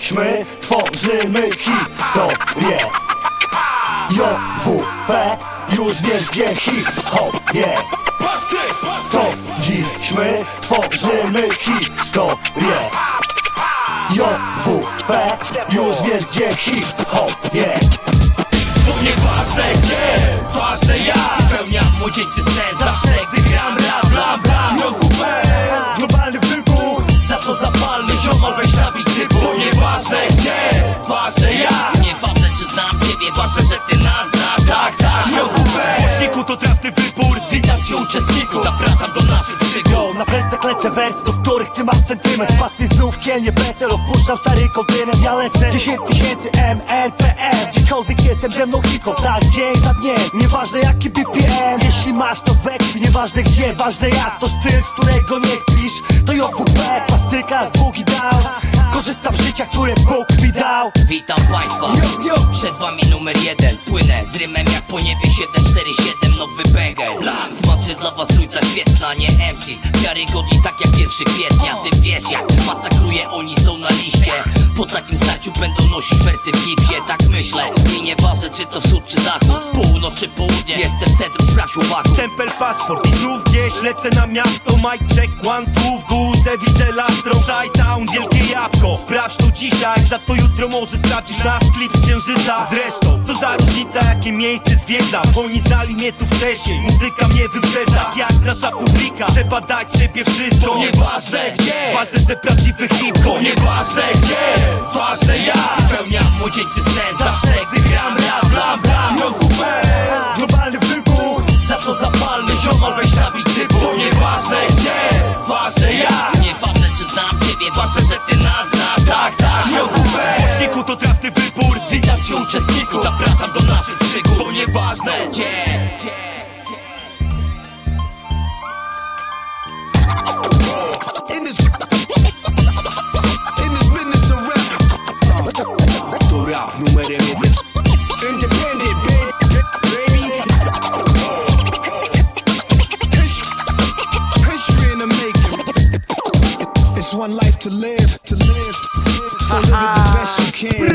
dziś my tworzymy historię. JWP, już wiesz gdzie hip-hop jest. To dziś my tworzymy historię. JWP, już wiesz gdzie hip-hop jest. To nieważne gdzie, ważne jak spełniam młodzieńczy sen, zawsze gdy gram rap, blam, blam. JWP, Globalny wybuch, za to zapalny ziomal, weź nabij typu. To nieważne gdzie, ważne jak. Nieważne czy znam ciebie, ważne, że ty nas znasz. Tak, tak, JWP. głośniku to trafny wybór. Witam cię uczestniku, zapraszam do naszych przygód. Na plecach lecę wers, do których ty masz sentyment. Wpadł mi znów kielnie becel, opuszczam stary kontynent. Ja lecę 10 000 MNPM. Gdziekolwiek jestem, ze mną hip-hop, tak dzień za dniem. Nieważne jaki BPM, jeśli masz to weksy. Nieważne gdzie, ważne jak, to styl, z którego nie kpisz. To JWP, klasyka, boogie down. Korzystam z życia, które Bóg mi dał. Witam państwa, przed wami numer 1. Płynę z rymem jak po niebie 747, nowy banger. Smaży dla was trójca świetna, nie MCs. Wiarygodni tak jak 1 kwietnia. Ty wiesz jak masakruję, oni są na liście. Po takim starciu będą nosić wersy w gipsie. Tak myślę i nieważne czy to wschód czy zachód, północ czy południe, jestem centrum, sprawdź uwagę. Stempel, paszport i znów gdzieś lecę na miasto. Mic check, one, two, w górze widzę lastro. Shy-town, wielkie jabłko. Sprawdź to dzisiaj, za to jutro może stracisz nasz klip z księżyca. Zresztą, co za różnica, jakie miejsce zwiedza. Oni znali mnie tu wcześniej, muzyka mnie wyprzedza. Tak jak nasza publika, trzeba dać siebie wszystko. To nieważne gdzie, Ważne, że prawdziwy hip-hop. nieważne gdzie, ważne jak. Spełniam młodzieńczy sen, zawsze gdy gram rap, blam, blam. JWP, Globalny wybuch, za to zapalny ziomal, weź nabij typu. To nieważne gdzie, ważne jak. Nieważne czy znam ciebie, ważne, że ty nas znasz. Tak, tak, JWP. głośniku to trafny wybór. Witam cię uczestniku, zapraszam do naszych przygód. To nieważne gdzie. In this business of rap, to rap numerem 1. Independent, baby. History in the making. It's one life to live, so live it the best you can.